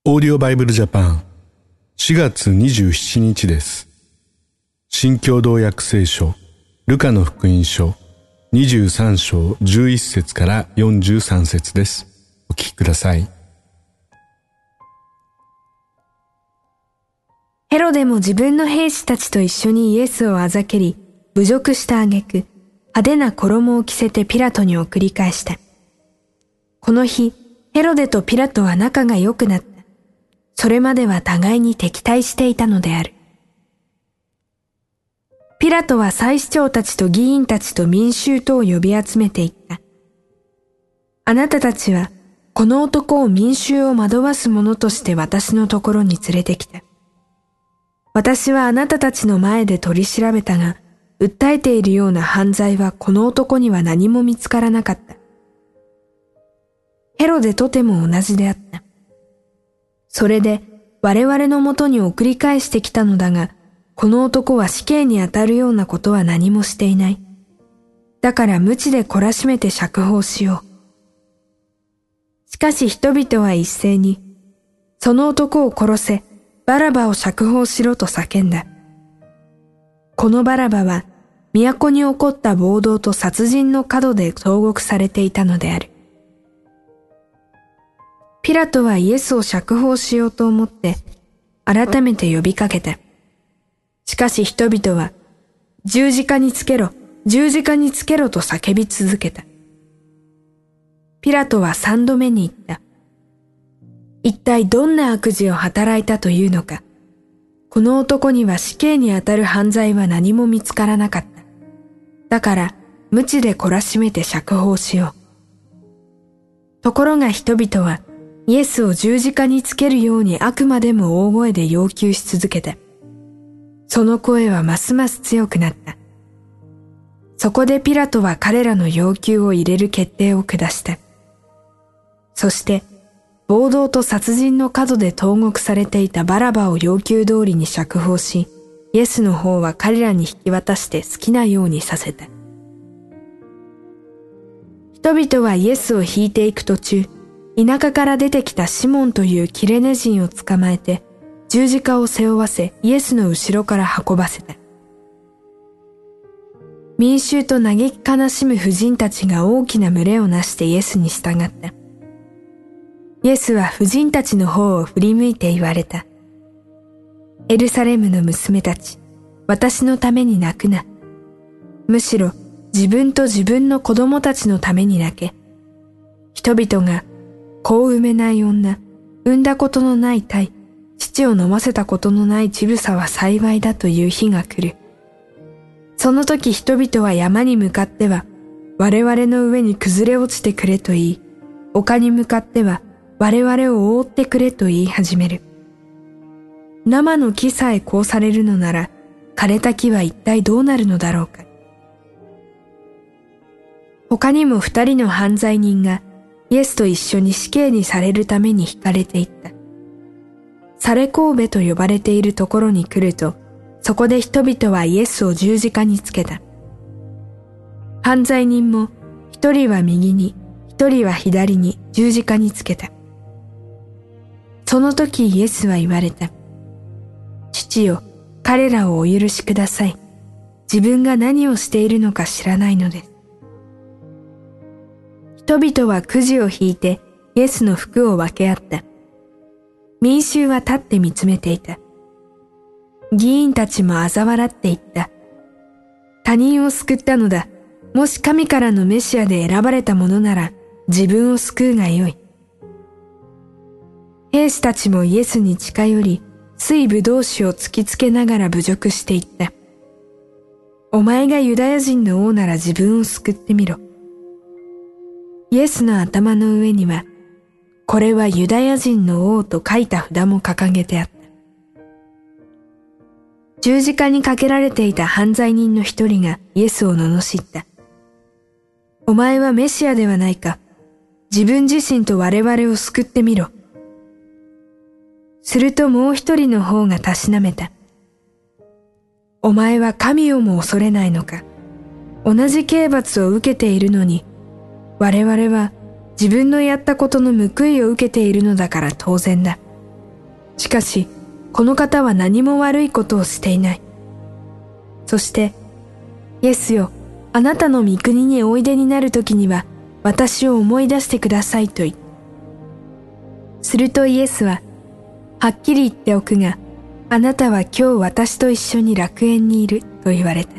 オーディオバイブルジャパン4月27日です。新共同訳聖書ルカの福音書23章11節から43節です。お聞きください。 ヘロデも自分の兵士たちと一緒にイエスをあざけり、侮辱した挙句、派手な衣を着せてピラトに送り返した。この日、ヘロデとピラトは仲が良くなった。それまでは互いに敵対していたのである。ピラトは祭司長たちと議員たちと民衆とを呼び集めていった。あなたたちは、この男を民衆を惑わす者として私のところに連れてきた。私はあなたたちの前で取り調べたが、訴えているような犯罪はこの男には何も見つからなかった。ヘロデとても同じであった。それで我々のもとに送り返してきたのだが、この男は死刑に当たるようなことは何もしていない。だから鞭で懲らしめて釈放しよう。しかし人々は一斉に、その男を殺せ、バラバを釈放しろと叫んだ。このバラバは、都に起こった暴動と殺人の角で投獄されていたのである。ピラトはイエスを釈放しようと思って、改めて呼びかけた。しかし人々は、十字架につけろ、十字架につけろと叫び続けた。ピラトは3度目に言った。一体どんな悪事を働いたというのか。この男には死刑にあたる犯罪は何も見つからなかった。だから、鞭で懲らしめて釈放しよう。ところが人々は、イエスを十字架につけるようにあくまでも大声で要求し続けた。その声はますます強くなった。そこでピラトは彼らの要求を入れる決定を下した。そして、暴動と殺人の角で投獄されていたバラバを要求通りに釈放し、イエスの方は彼らに引き渡して好きなようにさせた。人々はイエスを引いていく途中、田舎から出てきたシモンというキレネ人を捕まえて、十字架を背負わせイエスの後ろから運ばせた。民衆と嘆き悲しむ婦人たちが大きな群れをなしてイエスに従った。イエスは婦人たちの方を振り向いて言われた。エルサレムの娘たち、私のために泣くな。むしろ自分と自分の子供たちのために泣け。人々が子を産めない女、産んだことのない胎、乳を飲ませたことのない乳房は幸いだという日が来る。その時人々は山に向かっては、我々の上に崩れ落ちてくれと言い、丘に向かっては、我々を覆ってくれと言い始める。生の木さえこうされるのなら、枯れた木は一体どうなるのだろうか。他にも2人の犯罪人が、イエスと一緒に死刑にされるために引かれていった。サレ神戸と呼ばれているところに来ると、そこで人々はイエスを十字架につけた。犯罪人も、1人は右に、1人は左に十字架につけた。その時イエスは言われた。父よ、彼らをお許しください。自分が何をしているのか知らないのです。人々はくじを引いてイエスの服を分け合った。民衆は立って見つめていた。議員たちも嘲笑っていった。他人を救ったのだ。もし神からのメシアで選ばれたものなら自分を救うがよい。兵士たちもイエスに近寄り、水ぶどう酒を突きつけながら侮辱していった。お前がユダヤ人の王なら自分を救ってみろ。イエスの頭の上には、これはユダヤ人の王と書いた札も掲げてあった。十字架にかけられていた犯罪人の一人がイエスを罵った。お前はメシアではないか。自分自身と我々を救ってみろ。するともう一人の方がたしなめた。お前は神をも恐れないのか。同じ刑罰を受けているのに、我々は自分のやったことの報いを受けているのだから当然だ。 しかし、この方は何も悪いことをしていない。そして、イエスよ、あなたの御国においでになるときには、私を思い出してくださいと言った。するとイエスは、はっきり言っておくが、あなたは今日私と一緒に楽園にいると言われた。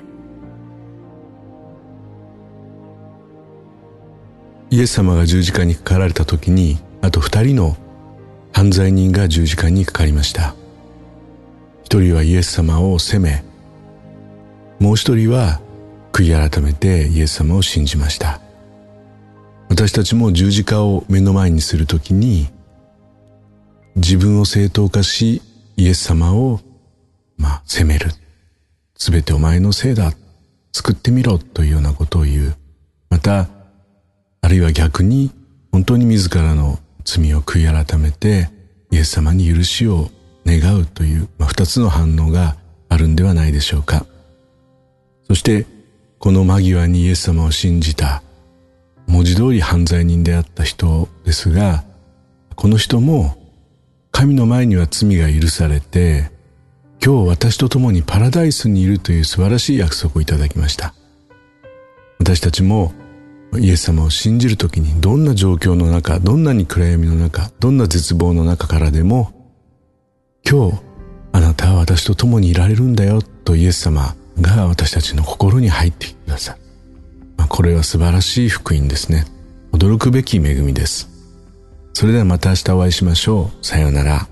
イエス様が十字架にかかられた時に、あと2人の犯罪人が十字架にかかりました。一人はイエス様を責め、もう一人は悔い改めてイエス様を信じました。私たちも十字架を目の前にするときに、自分を正当化し、イエス様を責める。すべてお前のせいだ。救ってみろというようなことを言う。また、あるいは逆に本当に自らの罪を悔い改めてイエス様に許しを願うという、二つの反応があるんではないでしょうか。そしてこの間際にイエス様を信じた文字通り犯罪人であった人ですが、この人も神の前には罪が許されて、今日私と共にパラダイスにいるという素晴らしい約束をいただきました。私たちもイエス様を信じるときに、どんな状況の中、どんなに暗闇の中、どんな絶望の中からでも、今日あなたは私と共にいられるんだよとイエス様が私たちの心に入ってください。これは素晴らしい福音ですね。驚くべき恵みです。それではまた明日お会いしましょう。さようなら。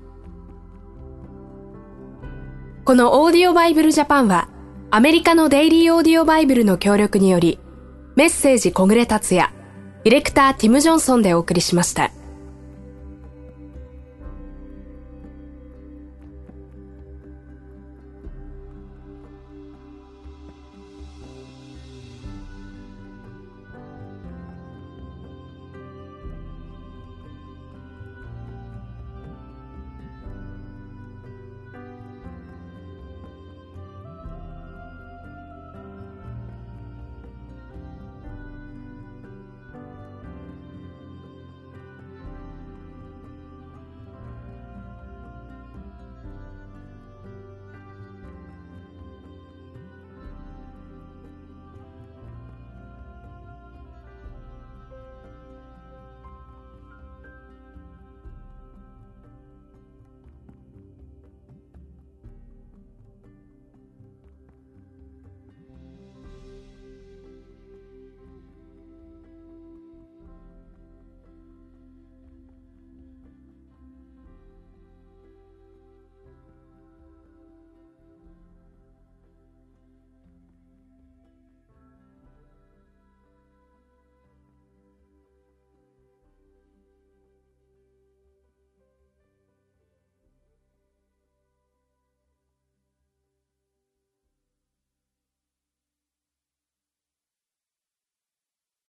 このオーディオバイブルジャパンは、アメリカのデイリーオーディオバイブルの協力により、メッセージ小暮達也、ディレクターティム・ジョンソンでお送りしました。